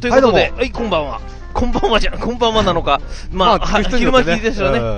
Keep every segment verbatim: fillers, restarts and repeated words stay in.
ということで、はい、はい、こんばんは。こんばんはじゃん、こんばんはなのか。まあ、まあ、昼間聞いですよね。うん、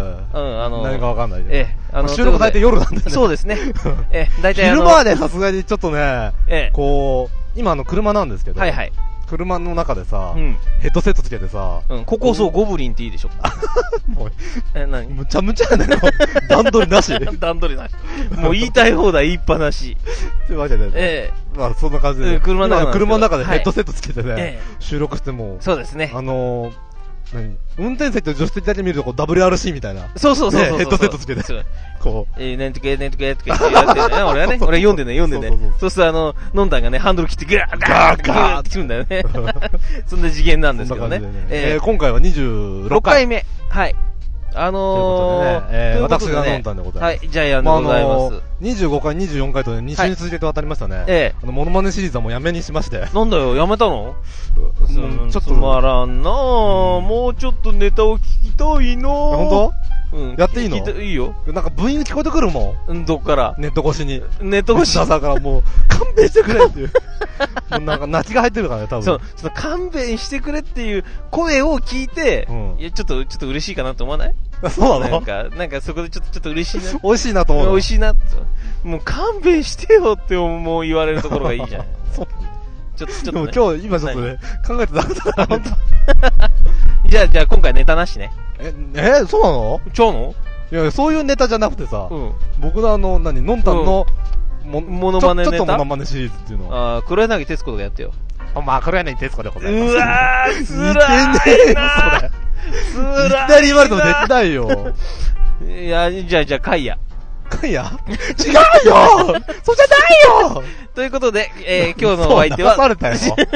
あの、 何かわかんないけど。 ええ、あの、 収録大体夜なんでね。 そうですね。ええ、大体あの、 昼間はね、さすがにちょっとね、ええ、こう、今あの、車なんですけど。 はいはい。 車の中でさ、うん、ヘッドセットつけてさ、 うん、ここそうゴブリンっていいでしょ。 もう、え、なにむちゃむちゃやねん、段取りなし。 段取りなし。もう言いたい放題言いっぱなし。 というわけでね。ええ。まあそんな感じで。車の中車の中でヘッドセットつけてね、はい、収録しても、 そうですね。 あのー、何運転席と助手席だけ見るとこう ダブリューアールシー みたいな。 そうそうそうそう。 ヘッドセットつけて。こう。 えー、ねんとけ、ねんとけ、とか言ってやってね。俺はね、俺読んでね、読んでね。そうするとあの、ノンタンがね、ハンドル切ってガーガーガーってくるんだよね。そんな次元なんですけどね。 えー、今回はにじゅうろっかい。 ろっかいめ。はい。あのー、 えー、私がノンタンでございます。 はい、ジャイアンでございます。 にじゅうごかい、にじゅうよんかいとね、に週に続けて渡りましたね。ええ。あの、モノマネシリーズはもうやめにしまして。 なんだよ、やめたの？ ちょっと。 つまらんなぁ。もうちょっとネタを聞きたいなぁ。 ほんと？うん。やっていいの？ いいよ。 なんかブイーン聞こえてくるもん。どっから？ ネット越しに。 ネット越し。 だからもう、勘弁してくれっていう。もうなんか、泣きが入ってるからね、多分。 そう、その勘弁してくれっていう声を聞いて、うん、いや、ちょっと、ちょっと嬉しいかなと思わない？ そうなの？ なんか、なんかそこでちょっと、ちょっと嬉しいな。 美味しいなと思う。 美味しいなって。もう勘弁してよってもう言われるところがいいじゃん。そう。ちょっと、ちょっと、ね。 でも今日、今ちょっとね、考えてなかったな、ほんと。 じゃあ、じゃあ今回ネタなしね。 え、え、そうなの？ ちゃうの？ いや、そういうネタじゃなくてさ、うん、僕のあの、何、のんたんの、 うん、も、モノマネネタ？ ちょっとモノマネシリーズっていうのは。あー、黒柳徹子とかやってよ。 まあ、黒柳徹子でございます。 うわー、つらーいな。似てねえな、それ。 つらいな。 いきなり言われてもできないよ。 いや、じゃあ、じゃあ、カイヤ。 カイヤ？違うよそうじゃないよということで、えー、今日のお相手は。 そう、流されたよ。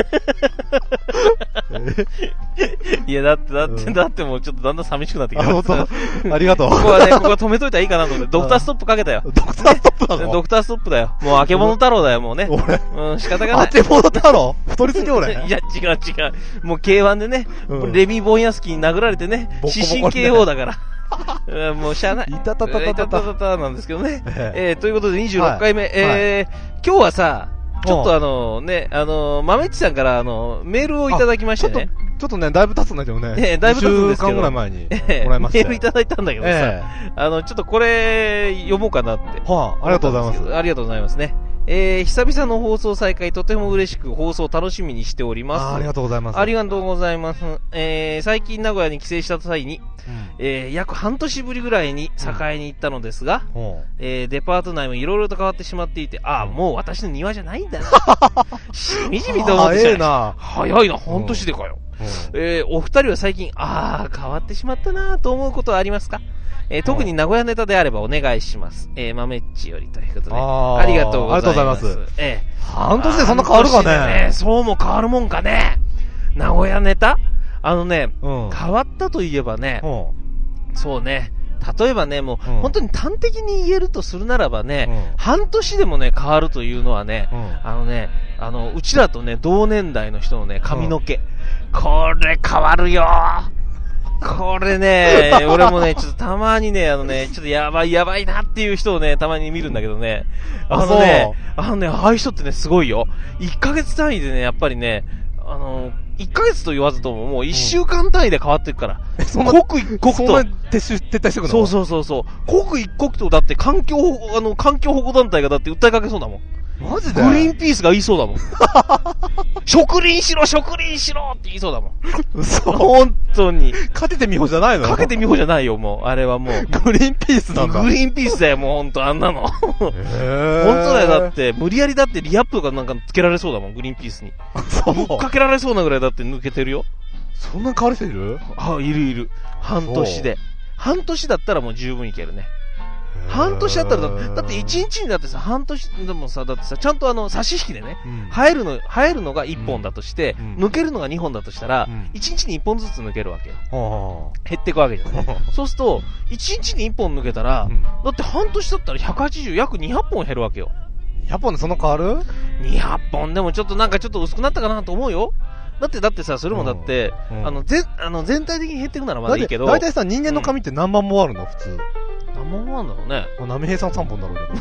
いや、だって、だって、だってもうちょっとだんだん寂しくなってきた。 あ、ありがとう。 ここはね、ここは止めといたらいいかなと思って、ドクターストップかけたよ。 ドクターストップなの？ ドクターストップだよ。もう、あけぼの太郎だよ、もうね。 俺。 うん、仕方がない。 あけぼの太郎？太りすぎ俺。 いや、違う違う。もう ケーワン でね、うん、レミ・ボンヤスキーに殴られてね、死神 ケーオー だから。もうしゃあない。 いたたたたた。 いたたたたなんですけどね。えー、ということでにじゅうろっかいめ。はい、えー、今日はさ、ちょっとあのね、あの、まめっちさんからあの、メールをいただきましてね。 ちょっとね、だいぶ経つんだけどね。 ええ、だいぶ経つんですけど。 にしゅうかんぐらい前にもらいました。 メールいただいたんだけどさ、ええ、あの、ちょっとこれ、読もうかなって。 はあ、ありがとうございます。 ありがとうございますね。えー、久々の放送再開、とても嬉しく放送楽しみにしております。 あ、ありがとうございます。 ありがとうございます。えー、最近名古屋に帰省した際に、うん、えー、約半年ぶりぐらいに栄に行ったのですが、うん、えー、デパート内もいろいろと変わってしまっていて、ああ、もう私の庭じゃないんだな。しみじみと思ってしまいました。早いな、半年でかよ。うん、えー、お二人は最近、ああ、変わってしまったなと思うことはありますか？えー、特に名古屋ネタであればお願いします。えー、まめっちよりということで。あ, ありがとうございます。ありがとうございます。えー、 半年でそんな変わるかね。 ね、そうも変わるもんかね。名古屋ネタあのね、うん、変わったといえばね、うん、そうね、例えばね、もう、うん、本当に端的に言えるとするならばね、うん、半年でもね、変わるというのはね、うん、あのね、あの、うちらとね、同年代の人のね、髪の毛。うん、これ変わるよー。これね、俺もね、ちょっとたまにね、あのね、ちょっとやばいやばいなっていう人をね、たまに見るんだけどね。あのね、あのね、ああいう人ってね、すごいよ。いっかげつ単位でね、やっぱりね、あの、いっかげつと言わずとも、もういっしゅうかん単位で変わっていくから。うん、そんな刻一刻と。そんな撤収、撤退してくの？ そうそうそうそう。刻一刻と、だって環境、あの、環境保護団体がだって訴えかけそうだもん。 マジで？ グリーンピースが言いそうだもん。植林しろ、植林しろって言いそうだもん。 嘘。 本当に。 かけてみほじゃないの？ かけてみほじゃないよ、もう。あれはもう。 グリーンピースなんだ。 グリーンピースだよ、もう本当あんなの。へー。本当だよ、だって、無理やりだってリアップとかなんかつけられそうだもん、グリーンピースに。そう。かけられそうなぐらいだって抜けてるよ。 そんな変わる人いる？ あ、いるいる。半年で。半年だったらもう十分いけるね。半年だったらだ、だって一日にだってさ、半年でもさ、だってさ、ちゃんとあの、差し引きでね、うん、生えるの、生えるのがいっぽんだとして、うん、抜けるのがにほんだとしたら、いちにちにいっぽんずつ抜けるわけよ。うん、減っていくわけじゃない。そうすると、いちにちにいっぽん抜けたら、うん、だって半年だったらひゃくはちじゅう、約にひゃっぽん減るわけよ。 にひゃっぽんでそんな変わる？ にひゃっぽんでもちょっとなんかちょっと薄くなったかなと思うよ。だって、だってさ、それもだって、うん、あの、ぜ、あの、全体的に減っていくならまだいいけど。 だいたいさ、人間の髪って何万もあるの、普通。 何万もあるんだろうね。 波平さんさんぼんだろうけど。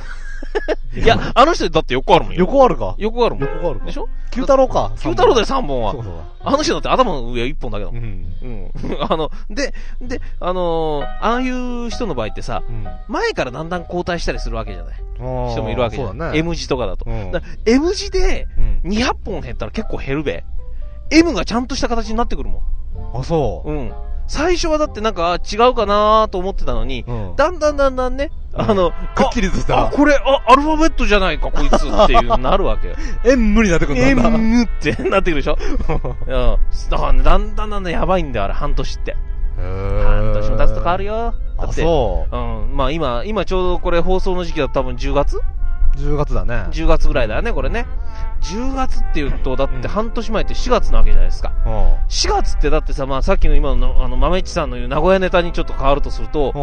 いや、あの人だって横あるもんよ。 横あるか。 横あるもん。 横あるか。 でしょ九太郎か。 九太郎だよ、三本は。 そうそう。 あの人だって頭の上一本だけだもん。 うん。 うん。あの、で、で、あのー、ああいう人の場合ってさ、うん、前からだんだん交代したりするわけじゃない。人もいるわけじゃない。そうだね。M 字とかだと。うん、だ M 字でにひゃっぽん減ったら結構減るべ。M がちゃんとした形になってくるもん。あ、そう。 うん。最初はだってなんか違うかなーと思ってたのに、うん、だんだんだんだんね、うん、あの、 くっきりとした。 あ、これ、あ、アルファベットじゃないか、こいつっていうなるわけよ。 M になってくるんだ。 M ってなってくるでしょうん。だからね、だんだんだんだんやばいんだよ、あれ、半年って。半年も経つと変わるよ。だって。 あ、そう。 うん。まあ今、今ちょうどこれ放送の時期だと多分じゅうがつ ? じゅう 月だね。 じゅうがつぐらいだよね、これね。じゅうがつって言うと、だって半年前ってしがつなわけじゃないですか。うん、しがつってだってさ、まあさっきの今の、あの、豆市さんの言う名古屋ネタにちょっと変わるとすると、うん、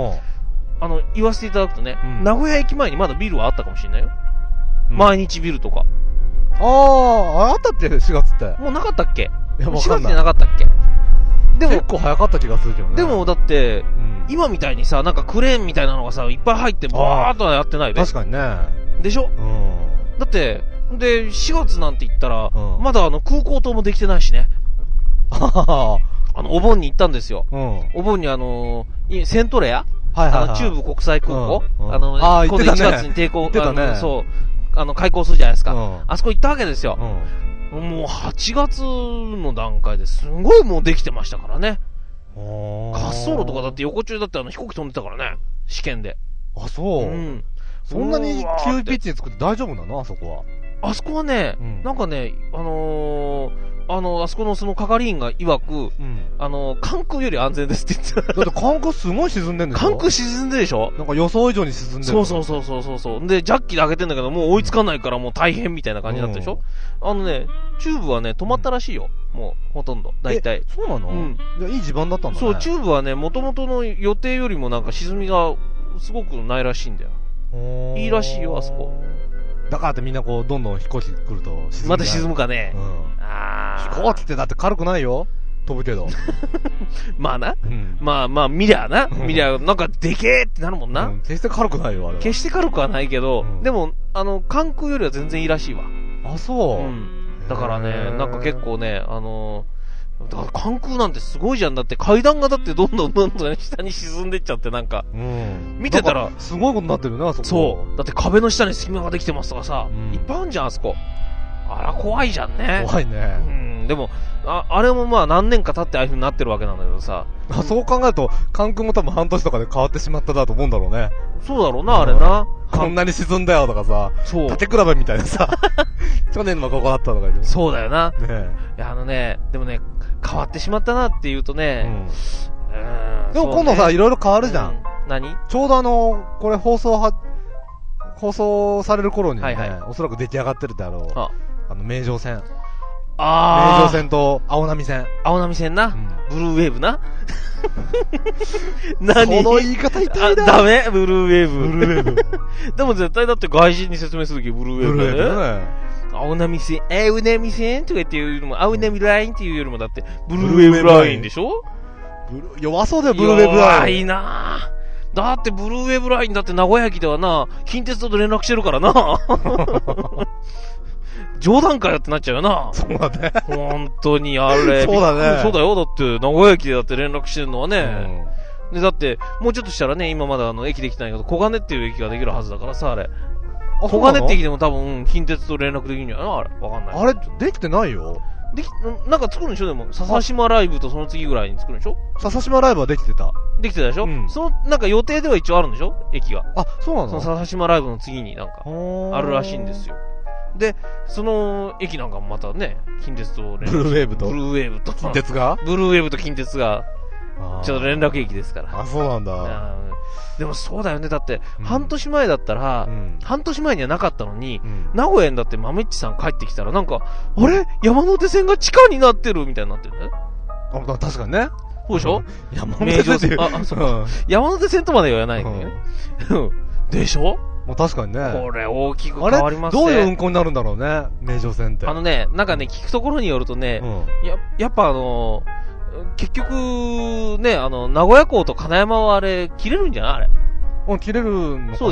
あの、言わせていただくとね、うん、名古屋駅前にまだビルはあったかもしれないよ。うん、毎日ビルとか。 ああ、あったっけ ?し 月って。 もうなかったっけ？ いや、 しがつでなかったっけ？ でも、結構早かった気がするけどね。 でも、だって、うん、今みたいにさ、なんかクレーンみたいなのがさ、いっぱい入って、バーっとはやってないべ。 確かにね。 でしょ？うん。だって、で、しがつなんて言ったら、うん、まだあの空港島もできてないしね。あの、お盆に行ったんですよ。うん、お盆にあのー、セントレア、はいはいはい、あの中部国際空港、うんうん、あの、あ今度いちがつに抵抗、ね、あのそう、あの、開港するじゃないですか。うん、あそこ行ったわけですよ。うん、もうはちがつの段階ですごいもうできてましたからね。滑走路とかだって横中だってあの飛行機飛んでたからね。試験で。 あ、そう。うん。そんなに急ピッチに作って大丈夫なのあそこは。 あそこはね、うん、なんかね、あのー、あの、あそこのその係員が曰く、うん、あのー、関空より安全ですって言ってた。 だって関空すごい沈んでんでしょ。 関空沈んでるでしょ。 なんか予想以上に沈んでる。 そうそうそうそうそう。で、ジャッキで上げてんだけど、もう追いつかないからもう大変みたいな感じになったでしょ。うん、あのね、チューブはね、止まったらしいよ。うん、もう、ほとんど。大体。 そうなの？うん。いや、いい地盤だったんだね。 そう、チューブはね、元々の予定よりもなんか沈みがすごくないらしいんだよ。いいらしいよ、あそこ。 だからってみんなこう、どんどん飛行機来ると沈む。 また沈むかね。うん。 あ飛行機ってだって軽くないよ。飛ぶけど。 まあな。うん、まあまあ、見りゃな。見りゃ、なんかでけーってなるもんな。うん、 決して軽くないよ、あれは。 決して軽くはないけど、うん、でも、あの、関空よりは全然いいらしいわ。 あ、そう。 うん。だからね、なんか結構ね、あのー、だから関空なんてすごいじゃん。だって階段がだってどんどんどんどん下に沈んでっちゃってなんか、うん、見てたらすごいことになってるな、そこ。 そう。だって壁の下に隙間ができてますとかさ、うん、いっぱいあるじゃん、あそこ。あら、怖いじゃんね。 怖いね。 うん。でも、あ、あれもまあ何年か経ってああいう風になってるわけなんだけどさ。 あ、そう考えると、関空も多分半年とかで変わってしまっただと思うんだろうね。 そうだろうな、あれな。 こんなに沈んだよとかさ、そう。縦比べみたいなさ、去年もここだったとか言って。 そうだよな。ねいや、あのね、でもね、変わってしまったなって言うとね、うん。 うんでも今度さ、ね、いろいろ変わるじゃん。うん、 何ちょうどあの、これ放送は、放送される頃にね、はいはい、おそらく出来上がってるだろう。あ, あの、名城線。ああ。名城線と青波線。 青波線な。うん、ブルーウェーブな。 何その言い方痛いな。 ダメブルーウェーブ。 ブルーウェーブ。 でも絶対だって外人に説明するときブルーウェーブだね。ブルーウェーブだね。青波線、青波線とか言って言うよりも、青波ラインっていうよりもだって、ブルーウェーブラインでしょ？ ブル弱そうだよ、ブルーウェーブライン。 弱いなぁ。だってブルーウェーブラインだって名古屋駅ではな、近鉄と連絡してるからな。冗談かよってなっちゃうよな。 そうだね。 本当にあれ。 そうだね。 そうだよ。だって名古屋駅でだって連絡してるのはね。うん、で、だって、もうちょっとしたらね、今まだあの駅できてないけど、小金っていう駅ができるはずだからさ、あれ。小金って駅でも多分、近鉄と連絡できるんじゃないのあれ。わかんない。 あれ、できてないよ。 でき、なんか作るんでしょでも、笹島ライブとその次ぐらいに作るんでしょ笹島ライブはできてた。 できてたでしょ、うん、その、なんか予定では一応あるんでしょ駅が。 あ、そうなの？ その笹島ライブの次になんか、あるらしいんですよ。で、その駅なんかもまたね、近鉄と連絡。 ブルーウェーブとブルーウェーブと。 近鉄がブルーウェーブと近鉄が、ちょっと連絡駅ですから。 あ、そうなんだ。 でもそうだよね。だって、うん、半年前だったら、うん、半年前にはなかったのに、うん、名古屋にだって豆っちさん帰ってきたら、なんか、あれ山手線が地下になってるみたいになってるね。 あ、確かにね。 そうでしょ、 うん、山手線。 あ、あ、そうか。山手線とまでは言わないんだよね。でしょもう確かにね。 これ大きく変わりますね。 どういう運行になるんだろうね、名城線って。 あのね、なんかね、聞くところによるとね、うん、や、やっぱあのー、結局、ね、あの、名古屋港と金山はあれ、切れるんじゃないあれ。 うん、切れるのかな。 そうでしょ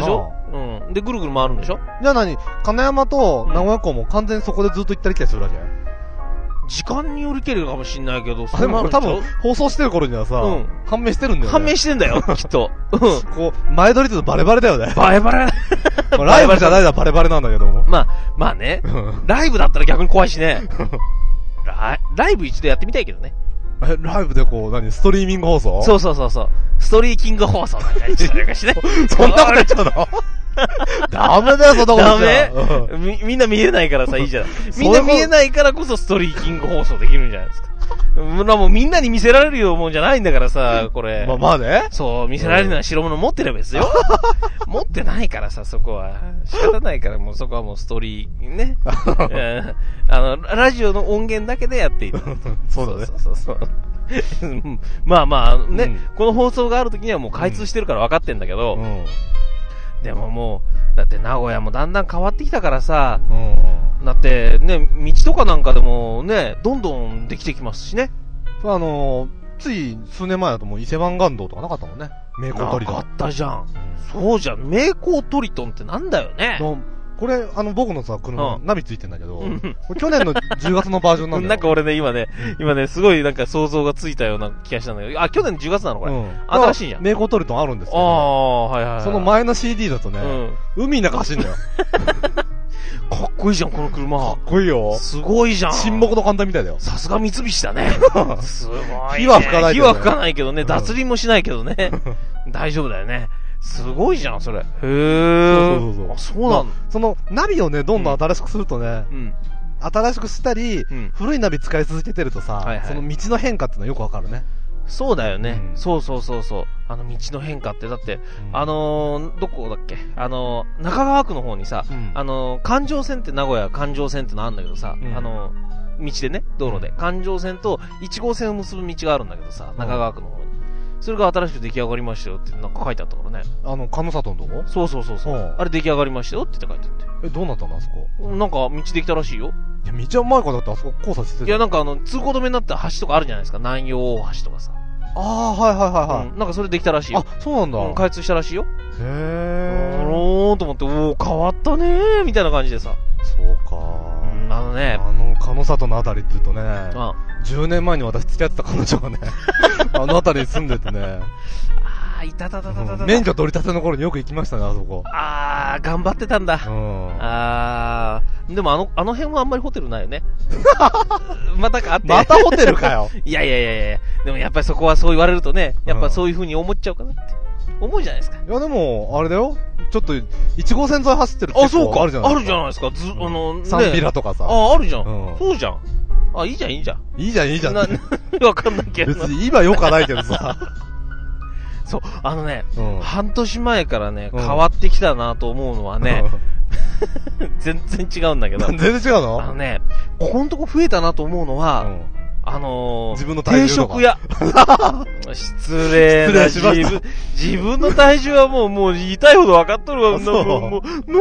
うん。で、ぐるぐる回るんでしょ？ じゃあ何金山と名古屋港も完全にそこでずっと行ったり来たりするわけ？ 時間によりけるかもしんないけど、 あ、でも多分、放送してる頃にはさ、うん、判明してるんだよね。 判明してんだよ、きっと。うん。 こう、前撮りってバレバレだよね。 バレバレ。 まあ、ライブじゃないのはバレバレなんだけども。 まあ、まあね。ライブだったら逆に怖いしね。ラ, ライブ一度やってみたいけどね。 え、ライブでこう、何ストリーミング放送？ そうそうそうそう。ストリーキング放送なんか一緒にしね。 そんなこと言っちゃうの？ダメだよ、そんなことダメ、うん、み、みんな見えないからさ、いいじゃん。みんな見えないからこそストリーキング放送できるんじゃないですか。もうみんなに見せられるようもんじゃないんだからさ、これ。 まあまあね。 そう、見せられるのは白物持ってればですよ。持ってないからさ、そこは。仕方ないから、もうそこはもうストーリー、ね。あの、ラジオの音源だけでやっている。 そうだね。 そうそうそう。まあまあ、ね、うん、この放送がある時にはもう開通してるから分かってんだけど、うんうん、でももう、だって名古屋もだんだん変わってきたからさ、うんうん、だってね、道とかなんかでもね、どんどんできてきますしね。 あのー、つい数年前だともう伊勢湾岸道とかなかったもんね。名工トリトン。 なかったじゃん。そうじゃん。名工トリトンってなんだよね。 これ、あの、僕のさ、車、うん、ナビついてんだけど、うん、これ去年のじゅうがつのバージョンなんだよ。 なんか俺ね、今ね、今ね、すごいなんか想像がついたような気がしたんだけど、あ、去年じゅうがつなのこれ。うん、新しいじゃん。 名工トリトンあるんですよ。 ああ、はいはいはい。 その前の シーディー だとね、うん、海の中走るんだよ。 かっこいいじゃん、この車。 かっこいいよ。 すごいじゃん。 沈黙の艦隊みたいだよ。 さすが三菱だね。すごい、ね。 火は吹かないけど、 ね。火は吹かないけどね、脱輪もしないけどね。大丈夫だよね。すごいじゃん、それ。へー。そうそうそうそう。あ、そうなんだ、まあ。その、ナビをね、どんどん新しくするとね、うん、新しくしたり、うん、古いナビ使い続けてるとさ、はいはい、その道の変化ってのはよくわかるね。 そうだよね、うん。そうそうそうそう。あの道の変化って、だって、うん、あのー、どこだっけあのー、中川区の方にさ、うん、あのー、環状線って名古屋環状線ってのあるんだけどさ、うん、あのー、道でね、道路で、環状線といち号線を結ぶ道があるんだけどさ、中川区の方に。それが新しく出来上がりましたよってなんか書いてあったからね。 あの、鹿里のとこ？ そうそうそうそう。あれ出来上がりましたよって書いてあって。 え、どうなったのあそこ？ なんか道できたらしいよ。 いや、道は前からだってあそこ交差してる。 いや、なんかあの、通行止めになった橋とかあるじゃないですか。南陽大橋とかさ。 ああ、はいはいはいはい、 うん。なんかそれできたらしいよ。 あ、そうなんだ。うん、 開通したらしいよ。 へー。 あろーと思って、おー、変わったねー、みたいな感じでさ。 そうかー。うん、あのね。 あの、鹿里のあたりって言うとね、ああじゅうねんまえに私付き合ってた彼女がね、あのあたりに住んでてね。 あー、いたたたたたた。 免許取り立ての頃によく行きましたね、あそこ。 あー、頑張ってたんだ。うん。あー、でもあの、あの辺はあんまりホテルないよね。またかあって。 またホテルかよ。 いやいやいやいや、でもやっぱりそこはそう言われるとね、やっぱそういう風に思っちゃうかなって。思うじゃないですか。 いやでも、あれだよ。ちょっと、いち号線沿い走ってるって結構あるじゃないですか。 あ、そうか。あるじゃないですか。ず、あの、ね。 サンビラとかさ。 あ、あるじゃん。うん、そうじゃん。あ、いいじゃん、いいじゃん。 いいじゃん、いいじゃん。 な、わかんないけど。 別に今よかないけどさ。 そう、あのね、うん、半年前からね、変わってきたなと思うのはね、うん、全然違うんだけど。 全然違うの？ あのね、ここのとこ増えたなと思うのは、うんあのー、 自分の体重とか定食屋。失礼な。 失礼しました。 自分、自分の体重はもう、もう言いたいほど分かっとるわ。 そう。 もう、もう、もう、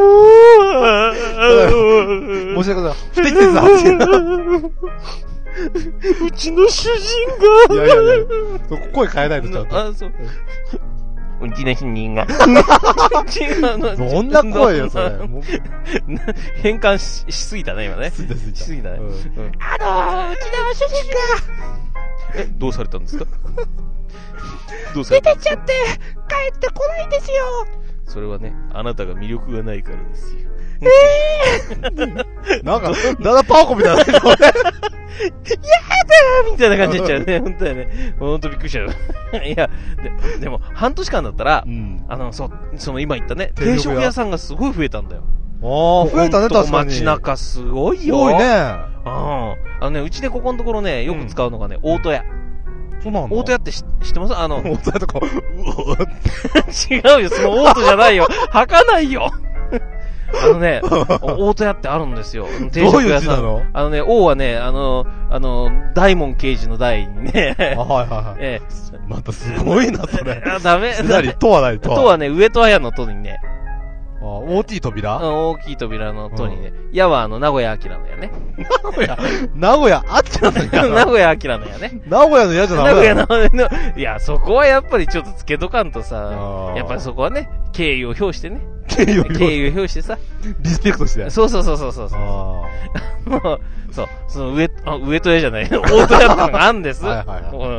申し訳ない。不適切な発言だ。 うちの主人が。 いやいやいや、声変えないとちゃんと。 あ、そう。うちの主人が。違うの。 どんな声よ、それ。 変換し、しすぎたね、今ね。 しすぎた、 しすぎたね。 うんうん、 あのー、うちの主人が。え、どうされたんですか？どうされたんですか？出てっちゃって、帰ってこないんですよ。それはね、あなたが魅力がないからですよ。 えー、なんか、だだパーコみたいな。やだーみたいな感じになっちゃうね。ほんとだよね。ほんとびっくりしちゃう。いや、で、でも、半年間だったら、うん、あの、そう、その今言ったね、定食屋さんがすごい増えたんだよ。 ああ、増えたね、確かに。 街中すごいよ。 多いね。うん。 あのね、うちでここのところね、よく使うのがね、大戸屋。 そうなんだ。 大戸屋って知ってます？あの、 大戸屋とか、うお違うよ、その大戸じゃないよ。履かないよ。あのね、大戸屋ってあるんですよ。定食屋さん。 どういう字なの？ あのね、王はね、あの、あの、大門刑事の大にね。 あ、はいはいはい。 ええ。 またすごいな、それ。 あ、ダメ。 何？とはないとは。 とはね、上戸屋のとにね。 あ、大きい扉？ うん、大きい扉のとにね。矢はあの、名古屋明の矢ね。 名古屋、名古屋明の矢名古屋明の矢ね。 名古屋の矢じゃない名古屋の、いや、そこはやっぱりちょっとつけとかんとさ、やっぱりそこはね、敬意を表してね。 敬意を敬意を表してさ。 リスペクトして。 そうそうそうそうそう。あそう、その上、あ、上戸屋じゃない、大戸屋ってのがあるんです。はいはいはい。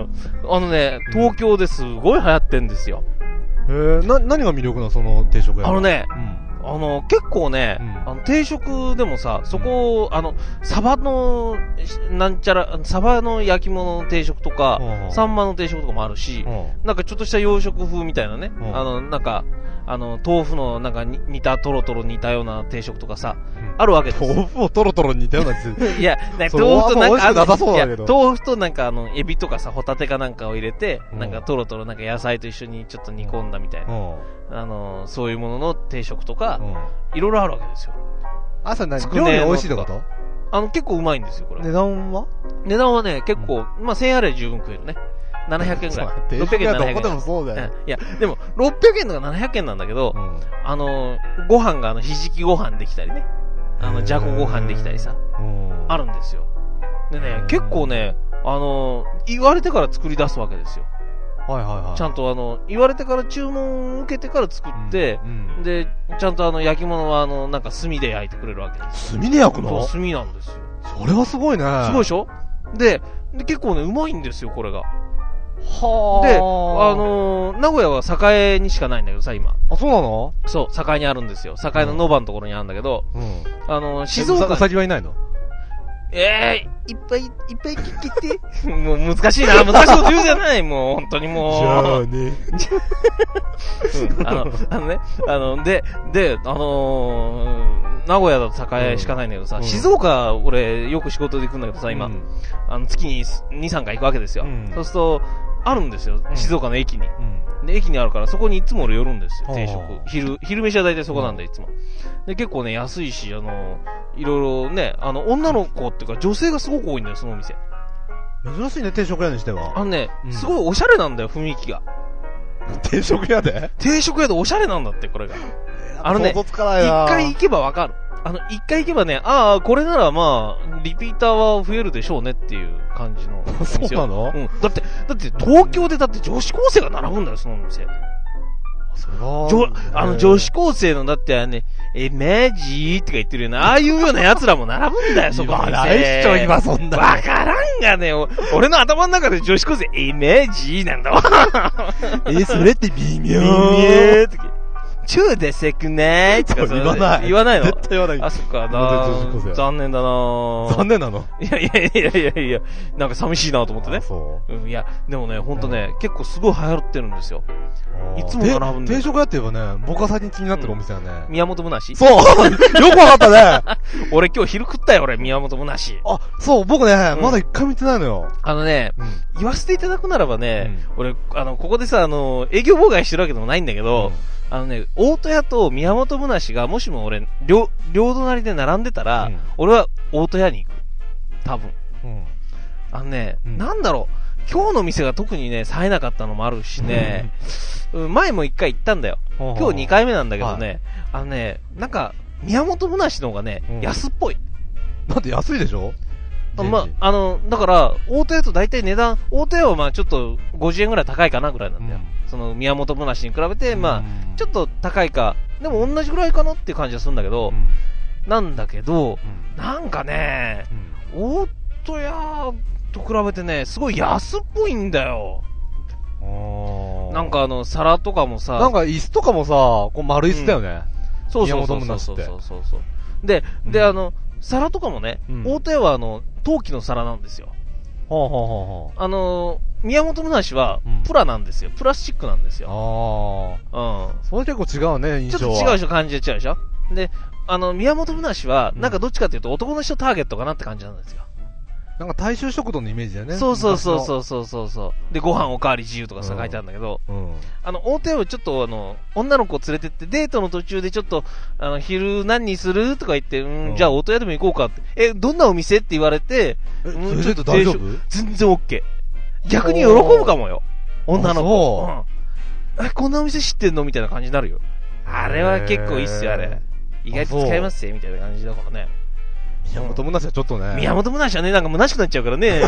あのね、東京ですごい流行ってんですよ。 へえ、な、何が魅力なその定食屋？ あのね、うんあの、結構ね、うん、あの、定食でもさ、そこ、あの、サバの、なんちゃら、サバの焼き物の定食とか、うん、サンマの定食とかもあるし、うん、なんかちょっとした洋食風みたいなね、うん、あの、なんか、あの、豆腐のなんか煮た、トロトロ煮たような定食とかさ、うん、あるわけですよ。 豆腐をトロトロ煮たような定食いや、なんか豆腐となんか、 なさそうだけど。 豆腐となんかあの、エビとかさ、ホタテかなんかを入れて、うん、なんかトロトロなんか野菜と一緒にちょっと煮込んだみたいな。うんあの、そういうものの定食とか、いろいろあるわけですよ。 朝何料理美味しいってこと？ あの、結構うまいんですよ、これ。 値段は？ 値段はね、結構、うん、まあ、せんえんあれば十分食えるね。ななひゃくえんぐらい。 ろっぴゃくえん、ななひゃくえん。 どこでもそうだよ。いや、でも、ろっぴゃくえんとかななひゃくえんなんだけど、うん、あの、ご飯があの、ひじきご飯できたりね。あの、じゃこご飯できたりさ。あるんですよ。でね、結構ね、あの、言われてから作り出すわけですよ。 はいはいはい。 ちゃんとあの、言われてから注文を受けてから作って、うんうん、で、ちゃんとあの、焼き物はあの、なんか炭で焼いてくれるわけです。 炭で焼くの？ そう、炭なんですよ。 それはすごいね。 すごいでしょ？で、で結構ね、うまいんですよ、これが。はあ。で、あのー、名古屋は栄にしかないんだけどさ、今。 あ、そうなの？ そう、栄にあるんですよ。栄の野場のところにあるんだけど、うん、あのー、静岡。 うさぎはいないの？ ええー、いっぱいいっぱい聞けて。もう難しいな。難しいこと言うじゃない。もう本当にもう。 じゃあね。 うん、あの、あのね、あの、で、で、あのー、名古屋だと栄しかないんだけどさ、うん、静岡、俺、よく仕事で行くんだけどさ、今、うん、あの、月にに、さんかい行くわけですよ。うん、そうすると、あるんですよ。静岡の駅に。うん、で、駅にあるから、そこにいつも俺寄るんですよ、定食。昼、昼飯は大体そこなんだ、いつも。で、結構ね、安いし、あの、いろいろね、あの、女の子っていうか、女性がすごく多いんだよ、そのお店。 珍しいね、定食屋にしては。 あのね、うん、すごいおしゃれなんだよ、雰囲気が。 定食屋で？ 定食屋でおしゃれなんだって、これが。あのね、一回行けばわかる。あの、一回行けばね、ああ、これならまあ、リピーターは増えるでしょうねっていう感じのお店。そうなの？ うん。だって、だって東京でだって女子高生が並ぶんだよ、そのお店。 それは、 ね、あの女子高生のだってね、え、マジとか言ってるような、ああいうような奴らも並ぶんだよ、そこの店。 ないっしょ、今そんな。 わからんがね、俺の頭の中で女子高生、え、マジなんだわ。 え、それって微妙。微妙って。超ダセくないとか言わない。 言わないの？ 絶対言わない。 あ、そっか、だ残念だな残念なの？ いやいやいやいやいや、なんか寂しいなと思ってね。 そう。 うん、いや、でもね、ほんとね、結構すごい流行ってるんですよ。いつも並ぶんで。 定食屋って言えばね、僕が最近気になってるお店はね。 宮本むなし？ そうよくわかったね俺今日昼食ったよ、俺、宮本むなし。 あ、そう、僕ね、まだ一回見てないのよ。 あのね、言わせていただくならばね、俺、あの、ここでさ、あの、営業妨害してるわけでもないんだけど、あのね、大戸屋と宮本むなしが、もしも俺、両、両隣で並んでたら、うん、俺は大戸屋に行く。多分。うん、あのね、うん、なんだろう、今日の店が特にね、冴えなかったのもあるしね、うん、前も一回行ったんだよ。ほうほう今日二回目なんだけどね、はい、あのね、なんか、宮本むなしの方がね、うん、安っぽい。 だって安いでしょ？ まあ、あの、だから、大戸屋と大体値段、大戸屋はまあちょっとごじゅうえんぐらい高いかなぐらいなんだよ。うん、その宮本むなしに比べて、まあ、ちょっと高いか、でも同じぐらいかなっていう感じがするんだけど、うん、なんだけど、うん、なんかね、うん、大戸屋と比べてね、すごい安っぽいんだよ。なんかあの、皿とかもさ、 なんか椅子とかもさ、こう丸椅子だよね。 うん、そうそうそうそうそうそうそうそう。で、で、あの、皿とかもね、大戸屋はあの、陶器の皿なんですよ。 ほうほうほうほう。 あのー、宮本むなしは、プラなんですよ。プラスチックなんですよ。 ああ。うん。それ結構違うね、印象は。 ちょっと違うでしょ、感じで違うでしょ。で、あの、宮本むなしは、なんかどっちかっていうと男の人ターゲットかなって感じなんですよ。 なんか大衆食堂のイメージだよね。 そうそうそうそうそうそうそう。で、ご飯おかわり自由とかさ、書いてあるんだけど、うん、あの、大手はちょっとあの、女の子を連れてって、デートの途中でちょっと、あの、昼何にするとか言って、うん、うん、じゃあ大戸屋でも行こうかって。え、どんなお店って言われて、 うん、ちょっと大丈夫？ 全然 OK。逆に喜ぶかもよ。女の子。うん。え、こんなお店知ってんのみたいな感じになるよ。あれは結構いいっすよ、あれ。意外と使いますよ、みたいな感じだからね。 宮本むなしはちょっとね。 宮本むなしはね、なんか虚しくなっちゃうからね。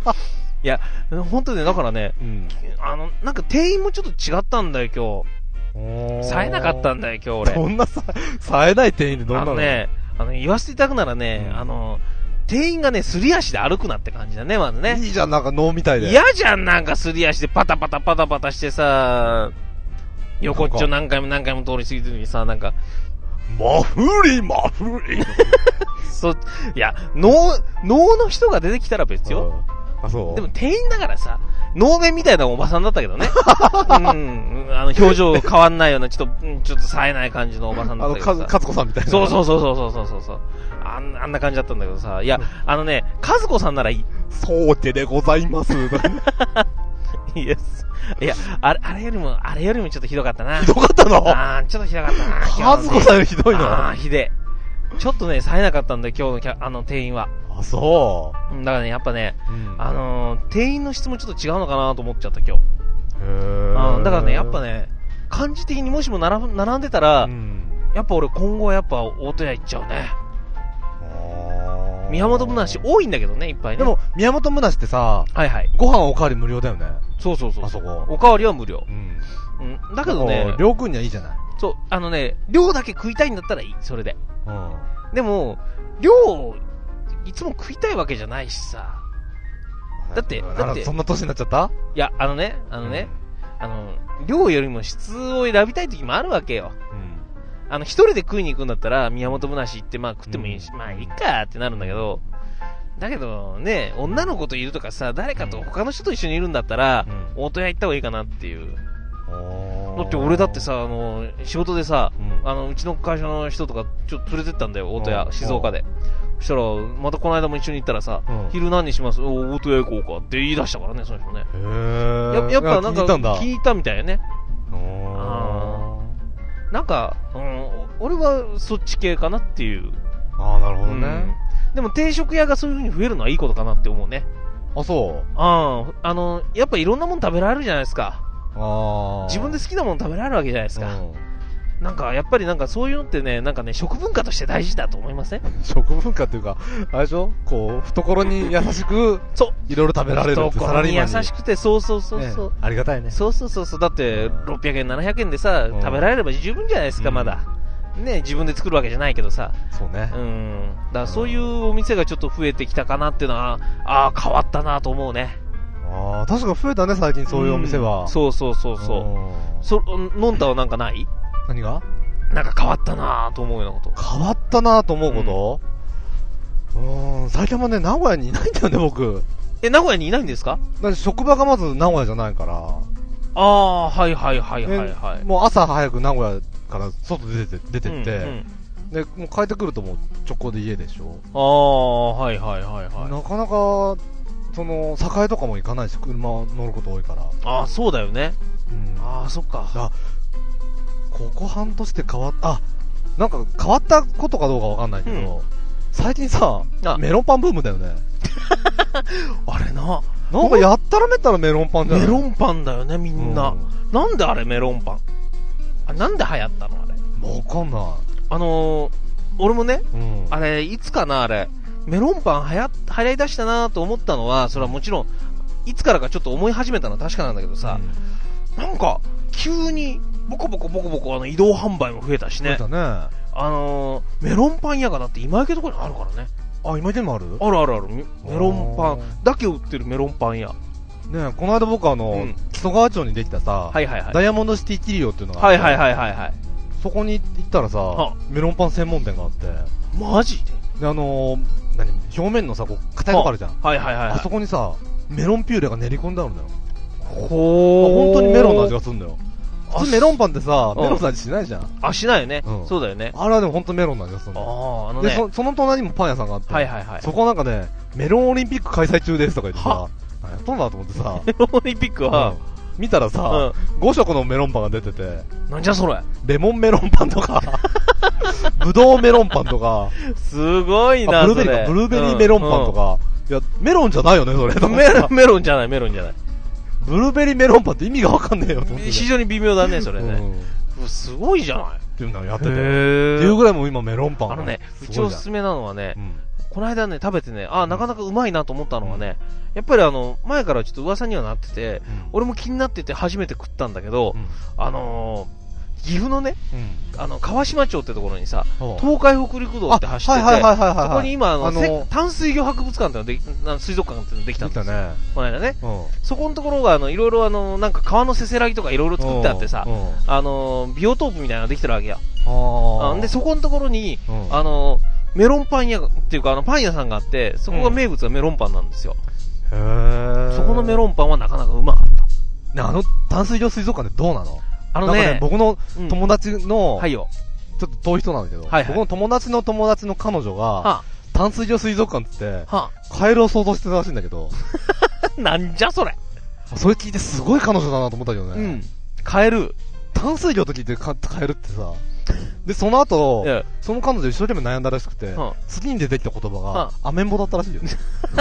いや、ほんとね、だからね、うん、あの、なんか店員もちょっと違ったんだよ、今日。 冴えなかったんだよ、今日俺。 そんなさ、冴えない店員でどんなの？ あのね、あの、言わせていただくならね、うん、あの、店員がね、すり足で歩くなって感じだね、まずね。 いいじゃん、なんか能みたいで。 嫌じゃん、なんかすり足でパタパタパタパタしてさ、横っちょ何回も何回も通り過ぎてるのにさ、なんか、 マフリマフリそ、いや、能、能の人が出てきたら別よ。 あ、そう？ でも店員だからさ、能面みたいなおばさんだったけどね。うん。あの、表情変わんないような、ちょっと、ちょっと冴えない感じのおばさんだったけどさ。あの、 かずこさんみたいな。 そうそうそうそうそうそうそう。あん、あんな感じだったんだけどさ。いや、あのね、かずこさんならいい。 そうてでございます。 イエス。いや、あれ、あれよりも、あれよりもちょっとひどかったな。 ひどかったの？ あー、ちょっとひどかったな。 かずこさんよりひどいの？ あー、ひでえ。ちょっとね、冴えなかったんだよ、今日のキャ、あの、店員は。 あ、そう。 だからね、やっぱね、うん、あのー、店員の質もちょっと違うのかなと思っちゃった、今日。 へー。 だからね、やっぱね、漢字的にもしも並並んでたら、うん、やっぱ俺今後はやっぱ大戸屋行っちゃうね。宮本むなし多いんだけどね、いっぱいね。 でも、宮本むなしってさ、 はいはい。 ご飯おかわり無料だよね。 そうそうそう。 あそこ。 おかわりは無料。うん。うん。だけどね、 量食うにはいいじゃない。 そう、あのね、量だけ食いたいんだったらいい、それで。うん。でも、量をいつも食いたいわけじゃないしさ。だって、だって。 そんな年になっちゃった？ いや、あのね、あのね、うん、あの、量よりも質を選びたい時もあるわけよ。うん。あの、一人で食いに行くんだったら、宮本むなし行って、まあ食ってもいいし、うん、まあいいかってなるんだけど、だけどね、女の子といるとかさ、誰かと他の人と一緒にいるんだったら、うん、大戸屋行った方がいいかなっていう。だって俺だってさ、あの、仕事でさ、うん、あの、うちの会社の人とかちょっと連れてったんだよ、大戸屋、静岡で。そしたら、またこの間も一緒に行ったらさ、うん、昼何にします？お、大戸屋行こうかって言い出したからね、その人ね。へー。や、やっぱなんか聞いたみたいやね。あなんか、うん、俺はそっち系かなっていう。 ああ、なるほどね。うんでも定食屋がそういう風に増えるのはいいことかなって思うね。 あ、そう。 ああ、あの、やっぱいろんなもの食べられるじゃないですか。 ああ。 自分で好きなもの食べられるわけじゃないですか。うん、なんか、やっぱりなんかそういうのってね、なんかね、食文化として大事だと思いません？ 食文化っていうか、あれでしょこう、懐に優しく、そう。いろいろ食べられるってサラリーマンに。 懐に優しくて、そうそうそうそう、 ね。ありがたいね。 そうそうそうそう。だって、ろっぴゃくえん、ななひゃくえんでさ、うん、食べられれば十分じゃないですか、うん、まだ。ね、自分で作るわけじゃないけどさ。 そうね。 うん。だからそういうお店がちょっと増えてきたかなっていうのは、ああ、変わったなと思うね。 ああ、確か増えたね、最近そういうお店は。 うん、そうそうそうそう。そ、のんたはなんかない？ 何が？ なんか変わったなと思うようなこと。 変わったなと思うこと？うん、うん最近もね、名古屋にいないんだよね、僕。 え、名古屋にいないんですか？ だって職場がまず名古屋じゃないから。 ああ、はいはいはいはいはい。 もう朝早く名古屋から外出て出てって、うんうん、でもう帰ってくるともう直行で家でしょ。 ああはいはいはいはい。 なかなかその栄とかも行かないし車乗ること多いから。 ああそうだよね。うん、ああそっか。 あここ半年で変わったあなんか変わったことかどうかわかんないけど、うん、最近さメロンパンブームだよね。 あれな。 なんかやったらめったらメロンパンじゃない？ メロンパンだよねみんな、うん、なんであれメロンパンあなんで流行ったのあれわかんないあのー、俺もね、うん、あれいつかなあれメロンパン流行流行り出したなと思ったのはそれはもちろんいつからかちょっと思い始めたのは確かなんだけどさ、うん、なんか急にボコボコボコボコあの移動販売も増えたしね。 増えたね。 あのー、メロンパン屋がだって今池ところにあるからね。 あ、今池にもある？ あるあるある。メロンパンだけ売ってるメロンパン屋。 ねえ、この間僕あの、うん、木曽川町にできたさ、 はいはいはい、 ダイヤモンドシティキリオっていうのがあって、 はいはいはいはいはい。 そこに行ったらさ、メロンパン専門店があって。 マジで？ で、あのー、何表面のさ、こう、硬いとこあるじゃん。 はいはいはい、はい。 あそこにさ、メロンピューレが練り込んであるんだよ。 ほー。 本当にメロンの味がするんだよ。普通メロンパンってさ、メロンの味しないじゃん。 あ、しないよね。うん、そうだよね。 あれはでも本当にメロンの味がするんだよ。 ああ、あのね。 で、そ、その隣にもパン屋さんがあって、 はいはいはい。 そこなんかね、メロンオリンピック開催中ですとか言ってさ、何やっとんだと思ってさ、 メロンオリンピックは、うん、 見たらさ、うん、ご色のメロンパンが出てて、 なんじゃそれレモンメロンパンとか、ブドウメロンパンとか、 すごいな、 ブルーベリーか、ブルーベリーメロンパンとか、うんうん、いや、メロンじゃないよね、それ。 メロン、メロンじゃない、メロンじゃない。 ブルーベリーメロンパンって意味がわかんねえよと思って。 非常に微妙だね、それね。うん、すごいじゃない。 っていうのをやってて。っていうぐらいもう今メロンパン。 あのね、うちおすすめなのはね、うん、この間ね、食べてね、あ、なかなかうまいなと思ったのはね、うん、やっぱりあの、前からちょっと噂にはなってて、うん、俺も気になってて初めて食ったんだけど、うん、あのー、 岐阜のね、うん、あの、川島町ってところにさ、東海北陸道って走ってて、そこに今、あの、あの淡水魚博物館ってので水族館ってのできたんですよ。ね、この間ね、うん。そこのところが、あの、いろいろあの、なんか川のせせらぎとかいろいろ作ってあってさ、あの、ビオトープみたいなのができてるわけや。で、そこのところに、うん、あの、メロンパン屋っていうか、あの、パン屋さんがあって、そこが名物がメロンパンなんですよ。うん、へー。そこのメロンパンはなかなかうまかった。 ね、あの、淡水魚水族館ってどうなの？あのね、ね、僕の友達の、うん、はいよ。ちょっと遠い人なんだけど、はいはい、僕の友達の友達の彼女が、はあ、淡水魚水族館って、はあ、カエルを想像してたらしいんだけど。 なんじゃそれ。 それ聞いてすごい彼女だなと思ったけどね。うん。 カエル。 淡水魚と聞いてカエルってさ。で、その後、その彼女一生懸命悩んだらしくて、はあ、次に出てきた言葉が、はあ、アメンボだったらしいよね。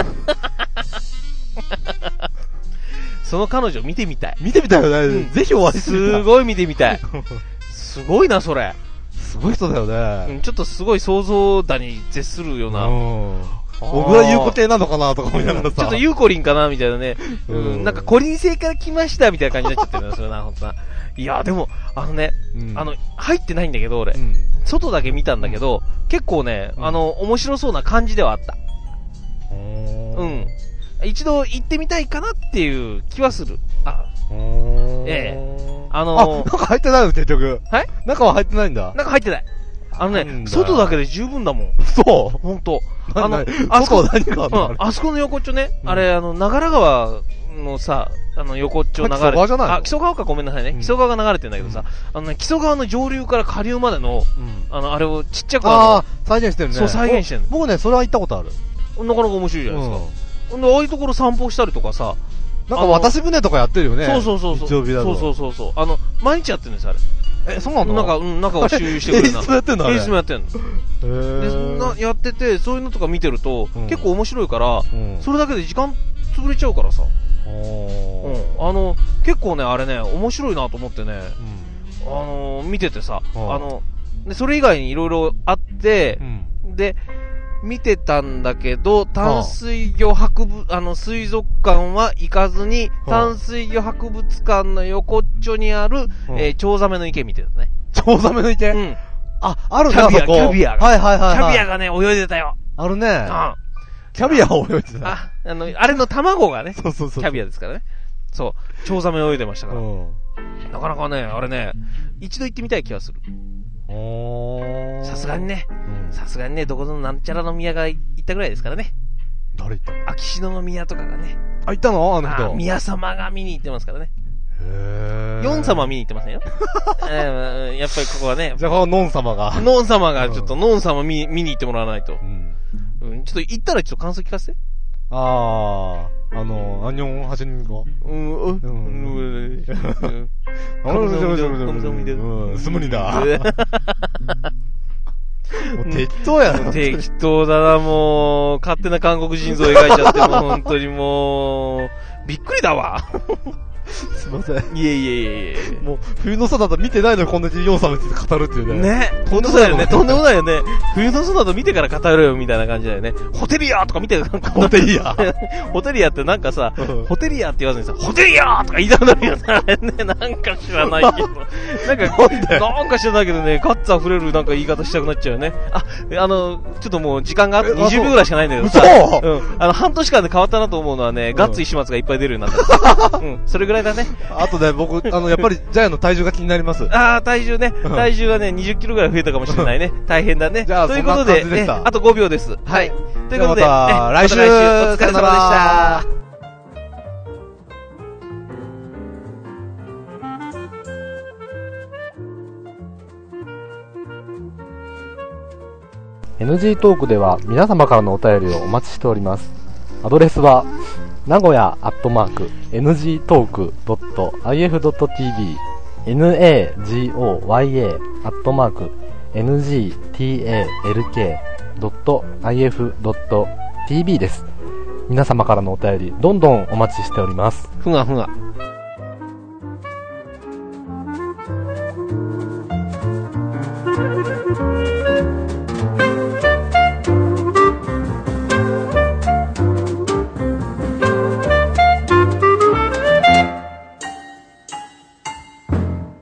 その彼女見てみたい。 見てみたいよね。うん、ぜひお会いする。すごい見てみたい。すごいな、それ。 すごい人だよね。 うん、ちょっとすごい想像だに絶するような。うん。 僕はユーコ系なのかなとか思いながらさ。 ちょっとユーコリンかなみたいなね。うん。うん、なんかコリン星から来ましたみたいな感じになっちゃってるな、それな、ほんとな。いや、でも、あのね、うん、あの、入ってないんだけど、俺。うん、外だけ見たんだけど、うん、結構ね、あの、面白そうな感じではあった。うん。一度行ってみたいかなっていう気はする。あ、ええ。あのー、 あ、中入ってないの結局。 はい？ 中は入ってないんだ。 中入ってない。あのね、外だけで十分だもん。 そう。 ほんと。 あの、あそこ何かあるの、 うん、あそこの横っちょね、うん、あれ、あの、長良川のさ、あの、横っちょ流れて。木曽川じゃないの？ あ、木曽川かごめんなさいね。うん、木曽川が流れてんだけどさ、うん、あのね、木曽川の上流から下流までの、うん、あの、あれをちっちゃくああ、再現してるね。 そう、再現してる。 僕ね、それは行ったことある。 なかなか面白いじゃないですか。うん、で、ああいうところ散歩したりとかさ、 なんか渡し船とかやってるよね。 そうそうそうそう。そうそうそうそう。あの、毎日やってるんですよ、あれ。 え、そうなの？ なんか、うん、なんかを周遊してくれるな。 平日もやってんの？ 平日もやってんの。へー。で、な、やってて、そういうのとか見てると、うん、結構面白いから、うん、それだけで時間潰れちゃうからさ。うん。あの、結構ね、あれね、面白いなと思ってね、うん、あのー、見ててさ、あの、で、それ以外にいろいろあって、うん、で、見てたんだけど、淡水魚博物、あの、水族館は行かずに、淡水魚博物館の横っちょにある、えー、チョウザメの池見てるね。 チョウザメの池？うん。あ、あるね、 キャビア、キャビアが。 はいはいはい。 キャビアがね、泳いでたよ。 あるね。うん。キャビアが泳いでた。 あ、あの、あれの卵がね、 そうそうそう。 キャビアですからね。そう。チョウザメ泳いでましたから。うん。なかなかね、あれね、一度行ってみたい気がする。さすがにね、さすがにね、どこのなんちゃらの宮が行ったぐらいですからね。 誰行ったの？ 秋篠宮とかがね。 あ、行ったの？あの人。 宮様が見に行ってますからね。へー。ヨン様は見に行ってませんよ。えー、やっぱりここはね。 じゃあ、ノン様が。 ノン様が、ちょっと、ノン様見、見に行ってもらわないと。うん。うん、ちょっと行ったらちょっと感想聞かせて。 あー、あの、アンニョン하시는 거。うん、うん、うん。うん、スムリだ。もう適当やな。 適当だな、もう。勝手な韓国人像描いちゃって、もう本当にもう、びっくりだわ。 すいません。 いえいえいえいえ。 もう、冬の空だと見てないのにこんなにヨンさんについて語るっていうね。 ね。とんでもないよね。とんでもないよね。冬の空だと見てから語るよ、みたいな感じだよね。ホテリアーとか見てる。 ホテリアホテリアってなんかさ、うん、ホテリアって言わずにさ、ホテリアーとか言いたくなるよね。あれね、なんか知らないけど。なんか、なんか知らないけどね、ガッツ溢れるなんか言い方したくなっちゃうよね。あ、あの、ちょっともう時間があとにじゅうびょうぐらいしかないんだけどさ。うん。あの、半年間で変わったなと思うのはね、ガッツ石松がいっぱい出るようになった。うん。それぐらいだね。 あとね、僕、あの、やっぱり、ジャイアンの体重が気になります。 ああ、体重ね。体重がね、にじゅっキロぐらい増えたかもしれないね。大変だね。 じゃあ、 ということで、ね、あとごびょうです。はい。ということで、 また来週、お疲れ様でした。 エヌジー トークでは皆様からのお便りをお待ちしております。アドレスは、名古屋アットマーク エヌジートークドットアイエフドットティービー ナゴヤ アットマーク エヌジーティーエーエルケードットアイエフドットティービー です。皆様からのお便りどんどんお待ちしております。 ふがふが。